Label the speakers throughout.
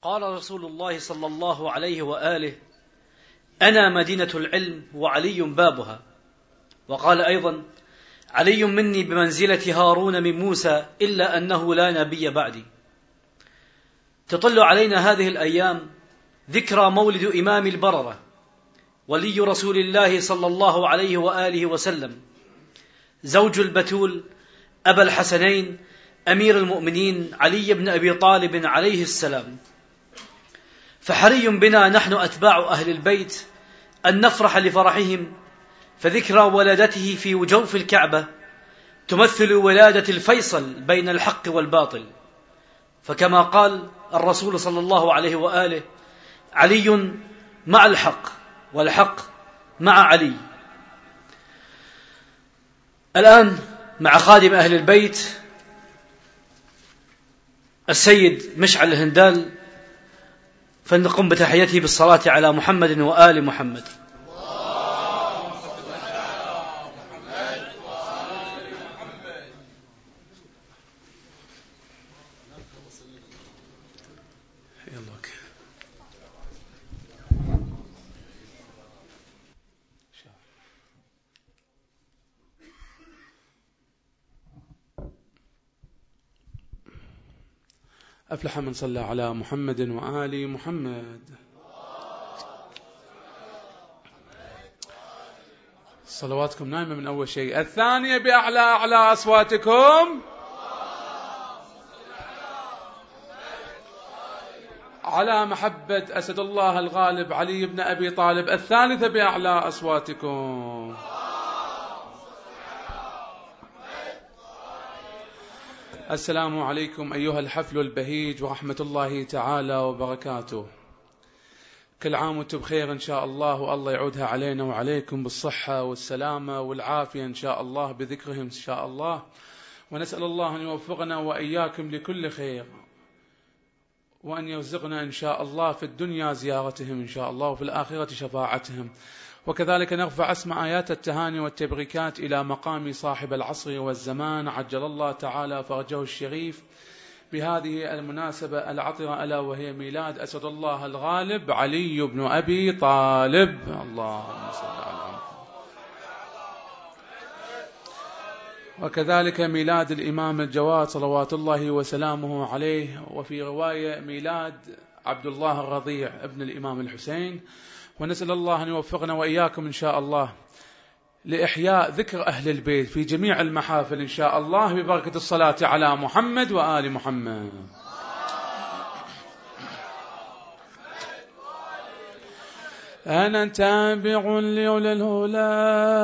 Speaker 1: قال رسول الله صلى الله عليه وآله: أنا مدينة العلم وعلي بابها. وقال أيضا: علي مني بمنزلة هارون من موسى إلا أنه لا نبي بعدي. تطل علينا هذه الأيام ذكرى مولد إمام البررة ولي رسول الله صلى الله عليه وآله وسلم، زوج البتول، أبا الحسنين، أمير المؤمنين علي بن أبي طالب عليه السلام. فحري بنا نحن أتباع أهل البيت أن نفرح لفرحهم، فذكرى ولادته في جوف الكعبة تمثل ولادة الفيصل بين الحق والباطل. فكما قال الرسول صلى الله عليه وآله: علي مع الحق والحق مع علي. الآن مع خادم أهل البيت السيد مشعل الهندال، فلنقم بتحيته بالصلاة على محمد وآل محمد.
Speaker 2: أفلح من صلى على محمد وآل محمد. صلواتكم نايمة من أول شيء. الثانية بأعلى أصواتكم على محبة أسد الله الغالب علي بن أبي طالب. الثالثة بأعلى أصواتكم. السلام عليكم أيها الحفل البهيج ورحمة الله تعالى وبركاته. كل عام وانتم بخير إن شاء الله، والله يعودها علينا وعليكم بالصحة والسلامة والعافية إن شاء الله، بذكرهم إن شاء الله. ونسأل الله أن يوفقنا وإياكم لكل خير، وأن يرزقنا إن شاء الله في الدنيا زيارتهم إن شاء الله، وفي الآخرة شفاعتهم. وكذلك نرفع أسمى آيات التهاني والتبريكات إلى مقام صاحب العصر والزمان عجل الله تعالى فرجه الشريف بهذه المناسبة العطرة، ألا وهي ميلاد أسد الله الغالب علي بن أبي طالب. اللهم صل على محمد. وكذلك ميلاد الإمام الجواد صلوات الله وسلامه عليه. وفي رواية ميلاد عبد الله الرضيع ابن الإمام الحسين. ونسأل الله أن يوفقنا وإياكم إن شاء الله لإحياء ذكر أهل البيت في جميع المحافل إن شاء الله، ببركة الصلاة على محمد وآل محمد. أنا تابع لأولي الهدى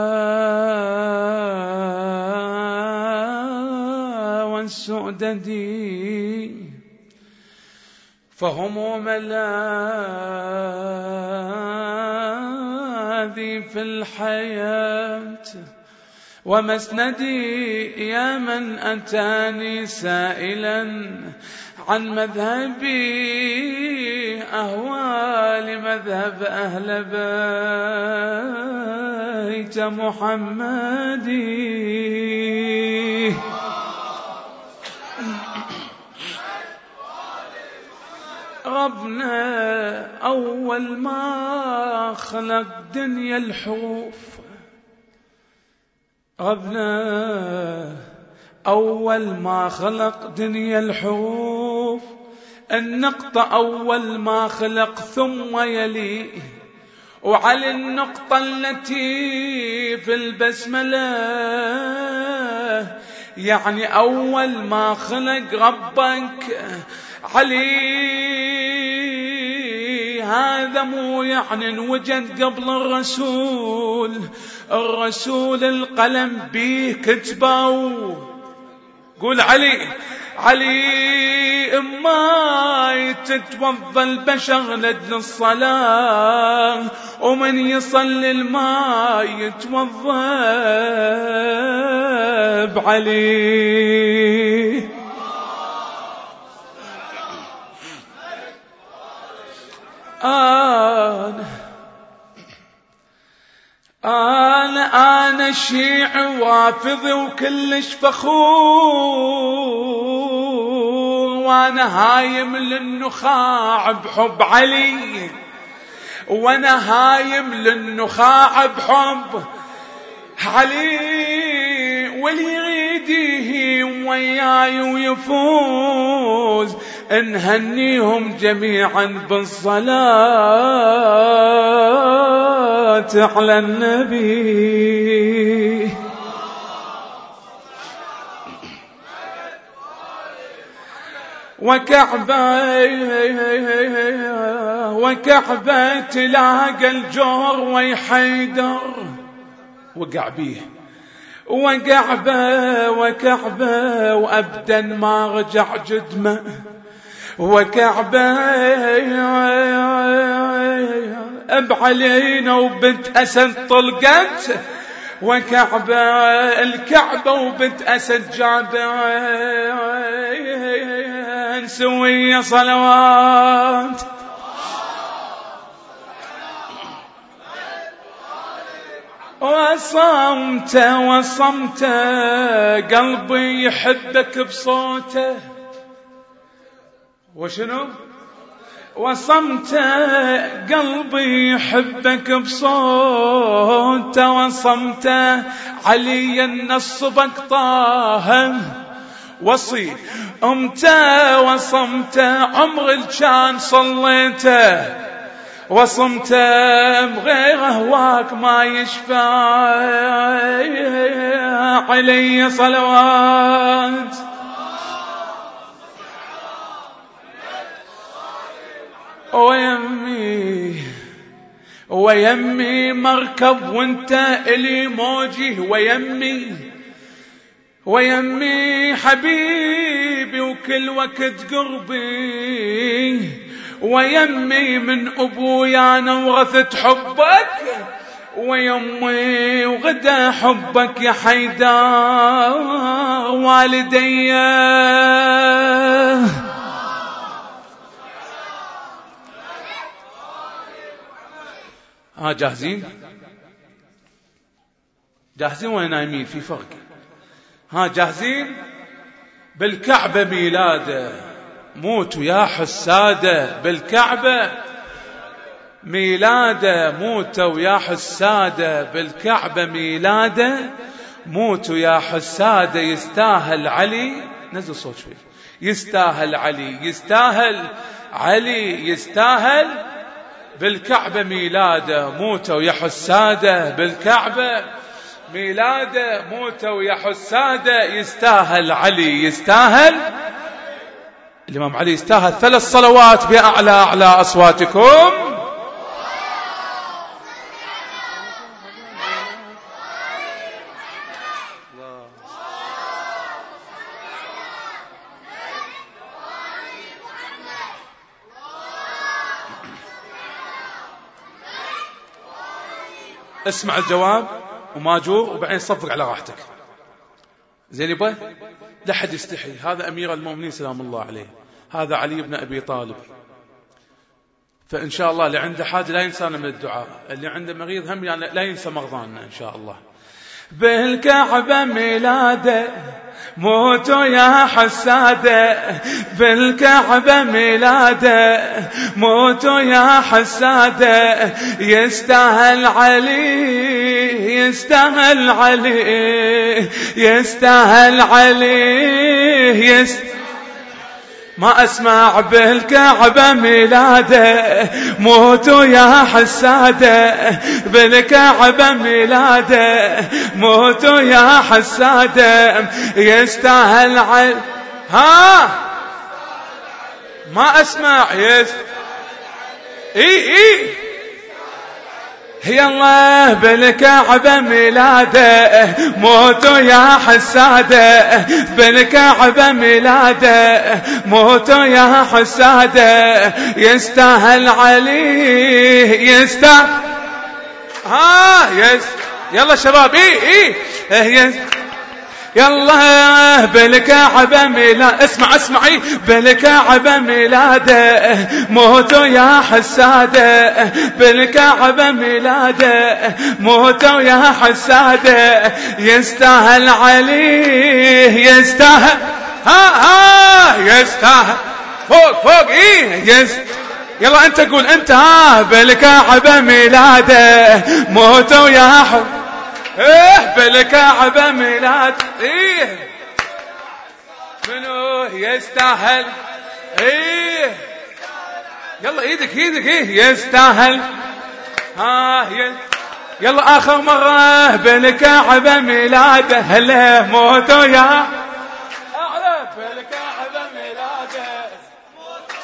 Speaker 2: والسؤدد، فهم ملاذي في الحياة ومسندي، يا من أتاني سائلا عن مذهبي، أهوى لمذهب أهل بيت محمد. ربنا أول ما خلق دنيا الحروف، ربنا أول ما خلق دنيا الحروف، النقطة أول ما خلق ثم يلي، وعلى النقطة التي في البسملة، يعني أول ما خلق ربك علي، هذا مو يعني وجد قبل الرسول القلم بيه كتبوا. قول علي ما تتوضى البشر لدن الصلاة، ومن يصلي الماء يتوضى بعلي. أنا شيعي وافضي وكلش فخور، وانا هايم للنخاع بحب علي، وانا هايم للنخاع بحب علي، واللي يريديه وياي ويفوز نهنيهم جميعا بالصلاة على النبي. وكعبة تلاقى الجور ويحيدر وقع بيه، وكعبة وأبدا ما رجع جدمه، وكعبة أب علينا وبنت أسد طلقت، وكعبة الكعبة وبنت أسد جابة نسوي صلوات. وصمت قلبي يحبك بصوته، وشنو؟ وصمت قلبي يحبك بصوته، وصمت علي النصبك طه وصي أمته، وصمت عمر الجان صليته، وصمت بغير هواك ما يشفى علي صلوات. ويمي مركب وانت الي موجي، ويمي حبيبي وكل وقت قربي، ويمي من ابويا انا ورثت حبك، ويمي وغدا حبك يا حيدر والدي. جاهزين ولا نايمين؟ في فرق. جاهزين؟ بالكعبة ميلاده موتوا يا حسادة، بالكعبة ميلاده موتوا يا حسادة، بالكعبة ميلاده موتوا يا حسادة. يستاهل علي، نزل صوت شوي، يستاهل علي، يستاهل علي، يستاهل بالكعبة ميلاده موتوا يا حسادة، بالكعبة ميلاده موتوا يا حسادة. يستاهل علي، يستاهل الإمام علي، يستاهل 3 صلوات بأعلى أصواتكم. اسمع الجواب وماجور وبعدين صفق على راحتك. زين يبا، لا حد يستحي، هذا أمير المؤمنين سلام الله عليه، هذا علي بن أبي طالب. فإن شاء الله اللي عنده حاجة لا ينسانا من الدعاء، اللي عنده مريض هم يعني لا ينسى مرضانا إن شاء الله. بالكعبة ميلاده موتوا يا حسادة، بالكعبة ميلاده موتوا يا حسادة. يستاهل علي، يستاهل علي، يستاهل علي، ما أسمع بالكعبة ميلاده موتوا يا حسادة، بالكعبة ميلاده موتوا يا حسادة. يستاهل علي، ما أسمع هي الله بالكعبة ميلاده موتوا يا حسادة، بالكعبة ميلاده موتوا يا حسادة. يستاهل علي، يستاهل. يلا شباب، يلا بالكعبة ميلاده، اسمعي، بالكعبة ميلاده موتوا يا حسادة، بالكعبة ميلاده موتوا يا حسادة. يستاهل علي، يستاهل. ها يستاهل. فوق ايه يلا انت قول انت. بالكعبة ميلاده موته يا حب. بالكعبة ميلاد. منو يستاهل؟ يلا ايدك يستاهل. يلا اخر مرة. بالكعبة ميلاده هلا موته يا اعلى. بالكعبة ميلاده موته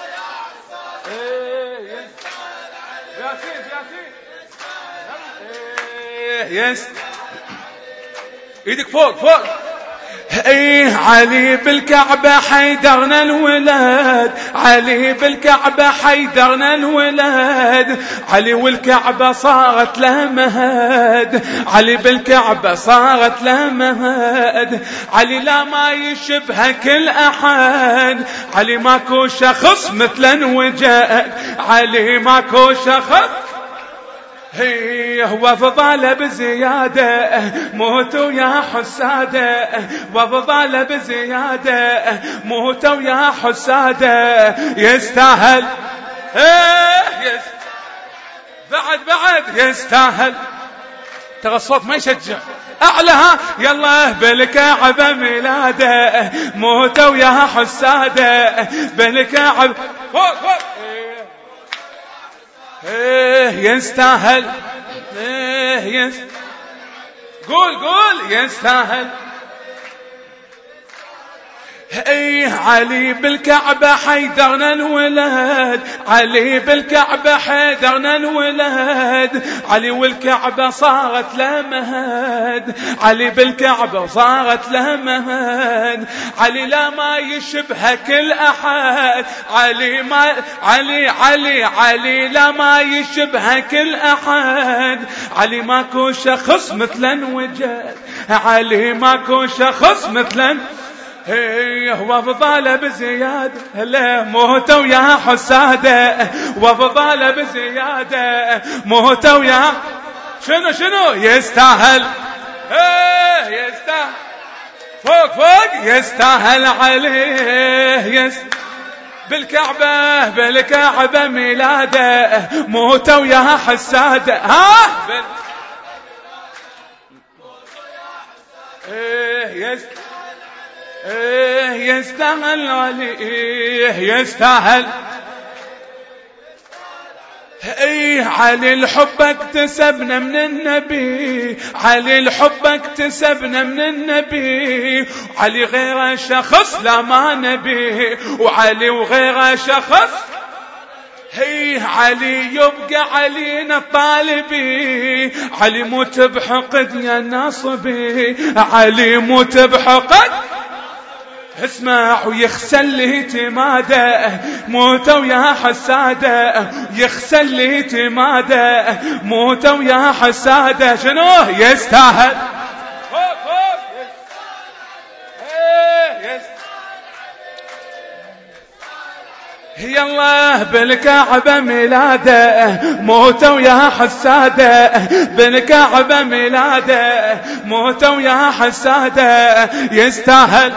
Speaker 2: يا ياسين. ايدك فوق. علي بالكعبة حيدرنا الولاد. علي بالكعبة حيدرنا الولاد. علي والكعبة صارت له مهد. علي بالكعبة صارت له مهد. علي لا ما يشبه كل أحد. علي ماكو شخص مثل وجد. علي ماكو شخص. وافضل بزيادة موتوا يا حسادة. وافضل بزيادة موتوا يا حسادة. يستاهل. بعد يستاهل. ترى الصوت ما يشجع. أعلها. يلا بالكعبة ميلاده موتوا يا حسادة. بالكعبة فوق. يستاهل. قول يستاهل. علي بالكعبة حيدرنا الولاد. علي بالكعبة حيدرنا الولاد. علي والكعبة صارت له مهد. علي بالكعبة صارت له مهد. علي لا ما يشبه كل أحد. علي لا ما يشبه كل أحد. علي ماكو شخص مثل وجد. علي ماكو شخص مثل. وافضل بزيادة هلا موتوا يا حسادة. وافضل بزيادة موتوا يا شنو يستاهل. يستاهل. فوق يستاهل. عليه بالكعبة ميلاده موتوا يا حسادة. يستاهل. علي يستاهل. علي الحب اكتسبنا من النبي. علي الحب اكتسبنا من النبي. علي غير شخص لا ما نبي. وعلي وغير شخص. علي يبقى علينا الطالبي. علي موت بحقد يا ناصبي. علي موت بحقد. اسمع ويخسل لي اعتماده موتوا يا حساده. يخسل لي اعتماده موتوا يا حساده. شنو يستاهل. يلا بالكعبة ميلاده موتوا يا حساده. بالكعبة ميلاده موتوا يا حساده. يستاهل.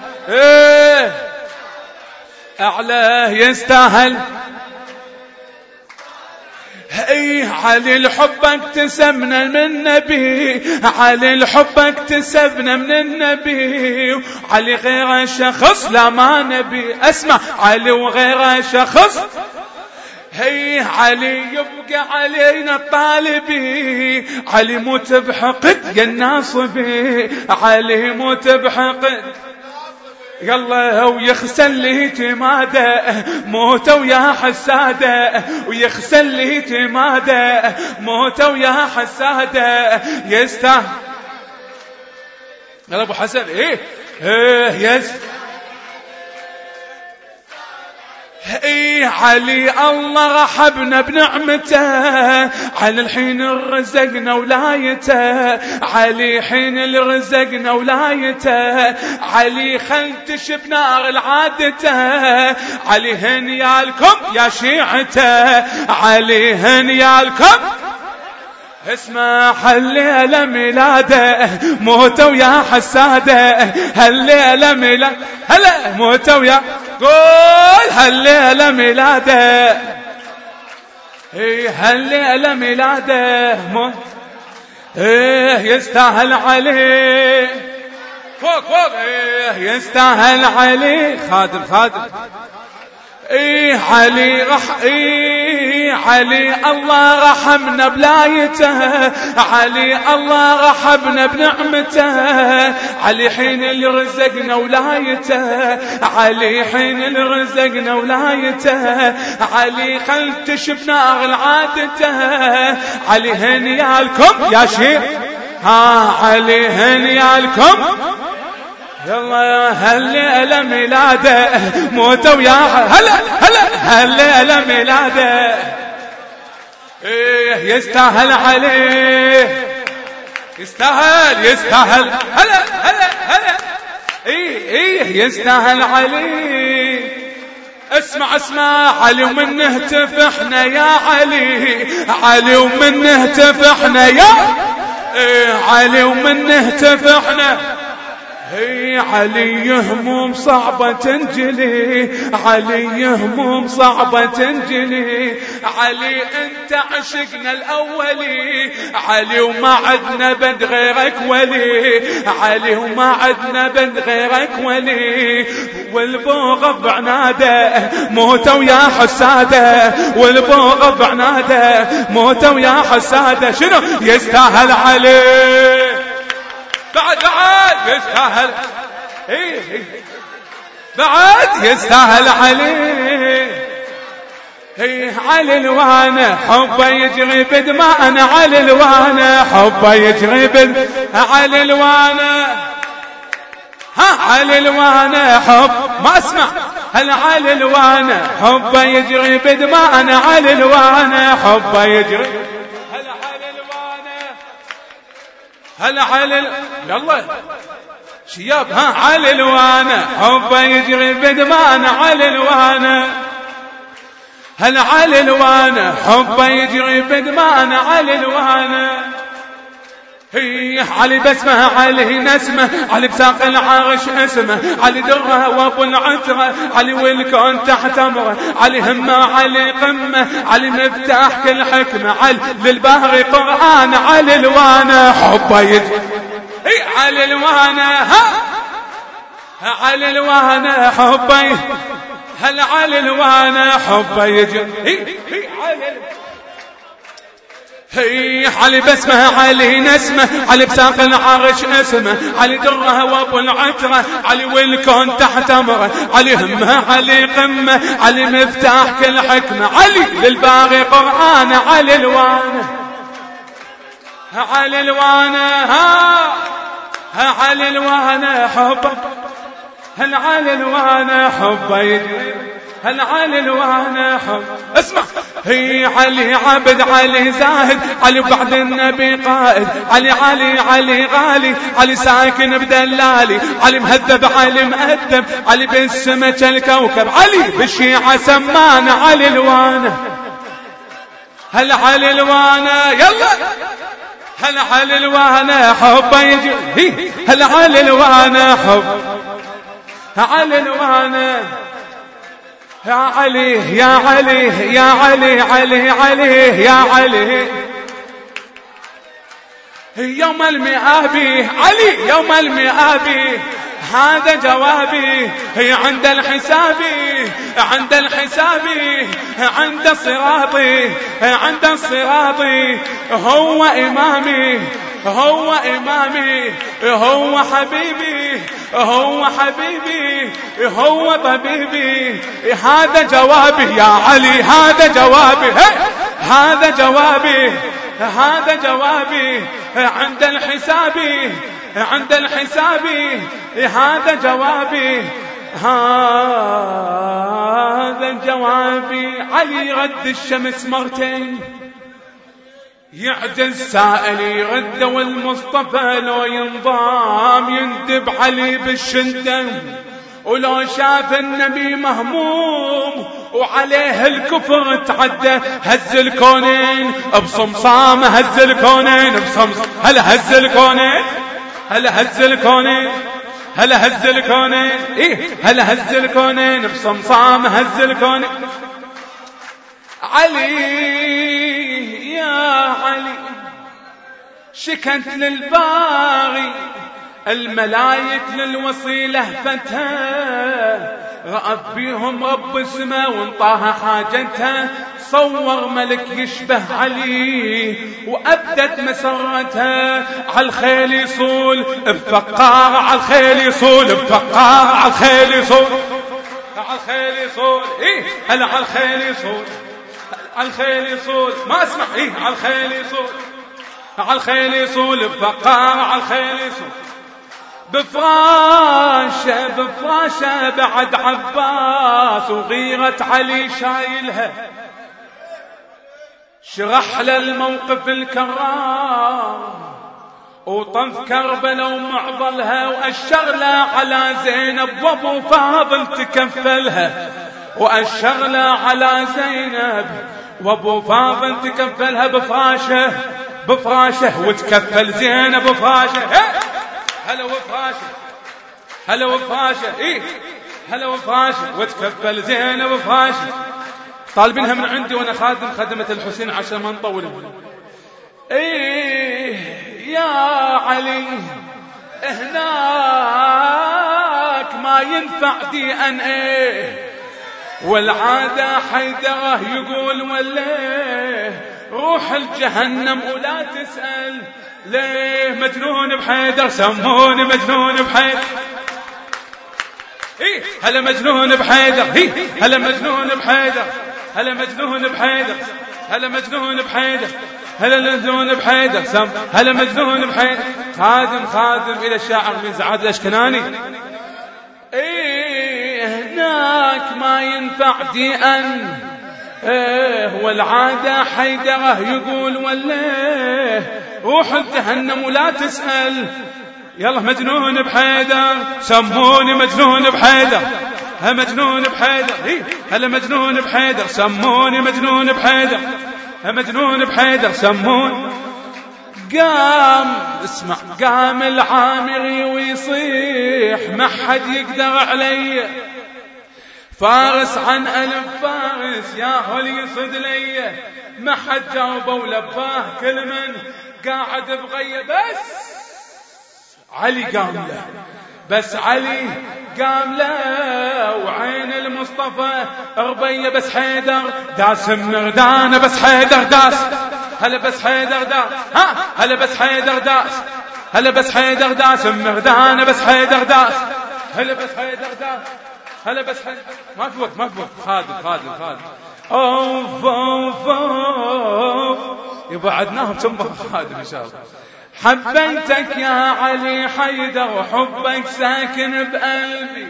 Speaker 2: أعلاه يستاهل. علي الحب اكتسبنا من النبي. علي الحب اكتسبنا من النبي. علي غير شخص لا ما نبي. اسمع. علي وغير شخص. علي يبقى علينا الطالبي. علي موت بحقد يا الناصبي. علي موت بحقد. يلا ويخسل لي اعتماده موتوا يا حساده. ويخسل لي اعتماده موتوا يا حساده. يستاهل. يلا ابو حسن. علي الله رحبنا بنعمته. علي الحين رزقنا ولايته. علي حين رزقنا ولايته. علي خلتش بنار العادته. علي هنيالكم يا شيعته. علي هنيالكم. اسمع هالليلة ميلاده موته ويا حساده، هالليلة ميلاده هلا موته ويا قول هالليلة ميلاده، هالليلة ميلاده يستاهل عليه فوق فوق يستاهل عليه خادم علي علي الله رحمنا بلايته، علي الله رحمنا بنعمته، علي حين اللي رزقنا ولايته، علي حين اللي رزقنا ولايته، علي خل تشبنا اغل عادته، علي هنيالكم يا شيخ علي هنيالكم يلا هالليلة ميلاده موته ويا هلا هالليلة ميلاده يستاهل عليه يستاهل هلا يستاهل عليه. اسمع علي ومن نهتف احنا يا علي ومن نهتف احنا يا علي ومن نهتف احنا علي هموم صعبة تنجلي، علي هموم صعبة تنجلي، علي انت عشقنا الاولي، علي وما عدنا بد غيرك ولي، علي وما عدنا بد غيرك ولي، والبوغ بعناده موته ويا حساده، والبوغ بعناده موته ويا حساده شنو يستاهل عليه بعد يستاهل بعد يستاهل عليه علي الوانه حبه يجري بدماءنا، علي الوانه حبه يجري علي الوانه علي الوانه حب ما اسمع علي الوانه حبه يجري بدماءنا، علي الوانه حبه يجري هلا علي يلا شياب علي الوانه حبه يجري بدمانا، علي الوانه هلا علي الوانه حبه يجري بدمانا، علي الوانه علي بسمه علي نسمه، علي بساق العرش اسمه، علي دره وابو العتره، علي والكون تحت امره، علي همه علي قمه، علي مفتاح كل حكمه، علي للبهر قرآن، علي الوانه حبه يجري علي الوانه علي الوانه حبه هل علي الوانه حبه يجري علي بسمه علي نسمه، علي بساق العرش اسمه، علي دره وابو العتره، علي والكون تحت امره، علي همه علي قمه، علي مفتاح كل حكمه، علي للباغي قرآن، علي الوانه علي الوانه علي الوانه حبه هل علي الوانه حبه يجري هل علي الوانه حب اسمع علي عبد علي زاهد، علي بعد النبي قائد، علي غالي، علي ساكن بدلالي، علي مهذب علي مؤدب، علي بالسمك الكوكب، علي بالشيعة سمان، علي الوانه هل علي الوانه يلا هل علي الوانه حبه يجري هل علي الوانه حب علي الوانه يا علي يا علي يا علي علي يا علي يوم المئابي علي يوم المئابي هذا جوابي عند الحساب عند الحساب عند صراطي عند الصراط هو إمامي هو إمامي هو حبيبي هو حبيبي هو طبيبي هذا جوابي يا علي هذا جوابي هذا جوابي هذا جوابي عند الحساب عند الحساب هذا جوابي هذا جوابي علي رد الشمس مرتين يعجز سائل يرد والمصطفى لو ينضام يندب علي بالشدة ولو شاف النبي مهموم وعليه الكفر تعدى، هز الكونين بصمصام، هز الكونين بصمصام. هلا هز الكونين، هلا هز الكونين، هلا هز الكونين، إيه هلا هز الكونين بصمصام، هز الكونين. علي يا علي شكت للباغي، الملايك للوصيلة فتها، رأف بيهم رب السماء وانطاها حاجتها. صور ملك يشبه علي وأبدت مسرتها، عالخيل يصول بفقار، عالخيل يصول بفقار، عالخيل يصول، عالخيل يصول، إيه هلا عالخيل يصول، عالخيل يصول، ما اسمع، إيه عالخيل يصول، عالخيل يصول بفقار، عالخيل يصول بفراشه، بفراشه بعد عباس وغيرة علي شايلها. شرح للموقف الكرام وطف كربلاء ومعضلها، وأشر له على زينب وابو فاضل تكفلها، وأشر له على زينب وابو فاضل تكفلها بفراشه، بفراشه وتكفل زينب بفراشه. هلا وفراشه، هلا وفراشه، إيه هلا وفراشه وتكفل زينب بفراشه. طالبينها من عندي وانا خادم خدمة الحسين عشان ما نطول. إيه يا علي هناك ما ينفع DNA، والعادة حيدره يقول وليه روح الجهنم ولا تسأل ليه. مجنون بحيدر سموني مجنون بحيدر، إيه هلا مجنون بحيدر، إيه هلا مجنون بحيدر، هلا مجنون بحيدر، هلا مجنون بحيدر، هلا مجنون بحيدر سم، هلا مجنون بحيدر. خادم خادم إلى الشاعر من زعاد الأشكناني. إيه هناك ما ينفع DNA، إيه والعادة حيدره يقول وليه روح الجهنم ولا تسأل. يلا مجنون بحيدر سموني مجنون بحيدر، ها مجنون بحيدر، هلا مجنون بحيدر سموني مجنون بحيدر، ها مجنون بحيدر سموني. قام اسمع، قام العامري ويصيح ما حد يقدر علي، فارس عن ألف فارس يا هل يصد لي. ما حد جاوبه ولباه كل من قاعد بغيه، بس علي قام له، بس علي قام له وعين المصطفى ربيه. بس حيدر داس مردانه، بس حيدر داس، هلا بس حيدر داس، ها هلا بس حيدر داس، هلا بس حيدر داس مردانه، بس حيدر داس، هلا بس حيدر داس، هلا بس حيدر. ما في وقت، ما في وقت. خادم خادم خادم. اوف اوف اوف يبعدناهم ثم خادم ان شاء الله. حبيتك يا علي حيدر وحبك ساكن بقلبي،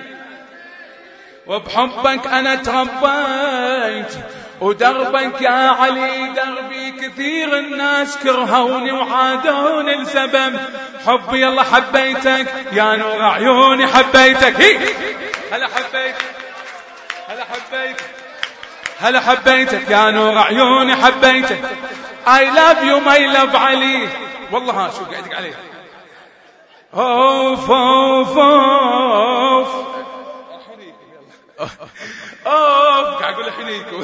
Speaker 2: وبحبك أنا تربيت، ودربك يا علي دربي. كثير الناس كرهوني وعادوني لسبب حبي، يلا حبيتك يا نور عيوني حبيتك. هلا حبيتك، هلا حبيتك، هلا حبيتك يا نور عيوني حبيتك. I love you my love علي. والله ها شو قاعدك عليه. اوف اوف اوف اوف قاعد اقول حنيكم.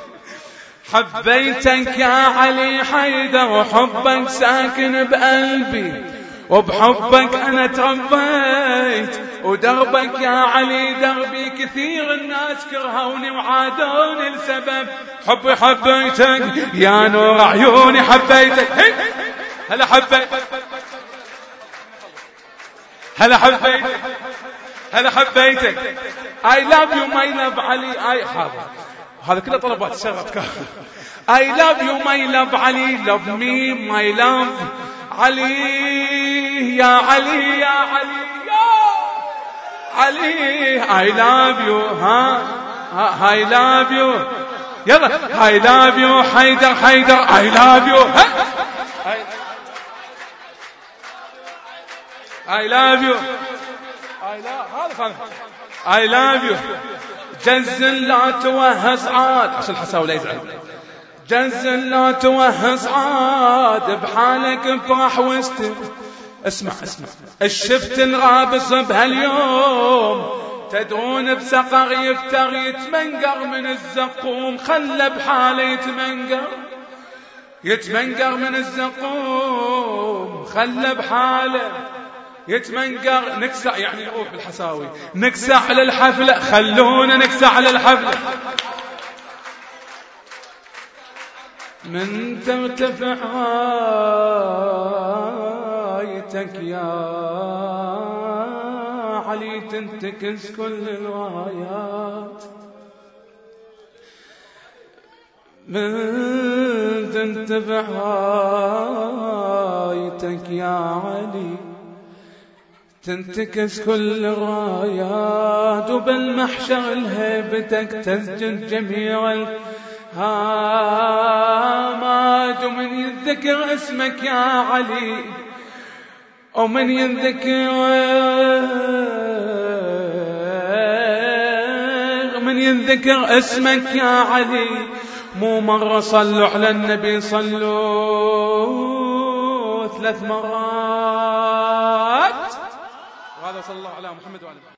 Speaker 2: حبيتك يا علي حيدر وحبك ساكن بقلبي، وبحبك انا تربيت، ودربك يا علي دربي. كثير الناس كرهوني وعادوني لسبب حبي. حبيتك يا نور عيوني حبيتك. هلا حبيتك، هلا حبيتك، هلا حبيتك. I love you my love علي. هذا كله طلبات شغلتك. I love you my love علي. Love me my love علي يا علي يا علي يا علي. I love you I love you. يلا I love you حيدر حيدر. I love you I love you. I love you. جزل لا توهز عاد، عشان الحساوي لا يزعل. جزل لا توهز عاد، بحالك افرح واستر. اسمع الشفت الغابص بهاليوم، تدرون بسقر يفتر يتمنقر من الزقوم. خلى بحاله يتمنقر من الزقوم، خلى بحاله يتمنقر. نكسع يعني نروح بالحساوي، نكسع على الحفلة، خلونا نكسع على الحفلة. من ترتفع رايتك يا علي تنتكس كل الرايات. من ترتفع رايتك يا علي تنتكس كل الرايات، وبالمحشر لهيبتك تسجد جميع الهامات. ومن يذكر اسمك يا علي، ومن يذكر اسمك يا علي، مو مرة صلوا على النبي، صلوا 3 مرات. وهذا صلى الله على محمد وعلى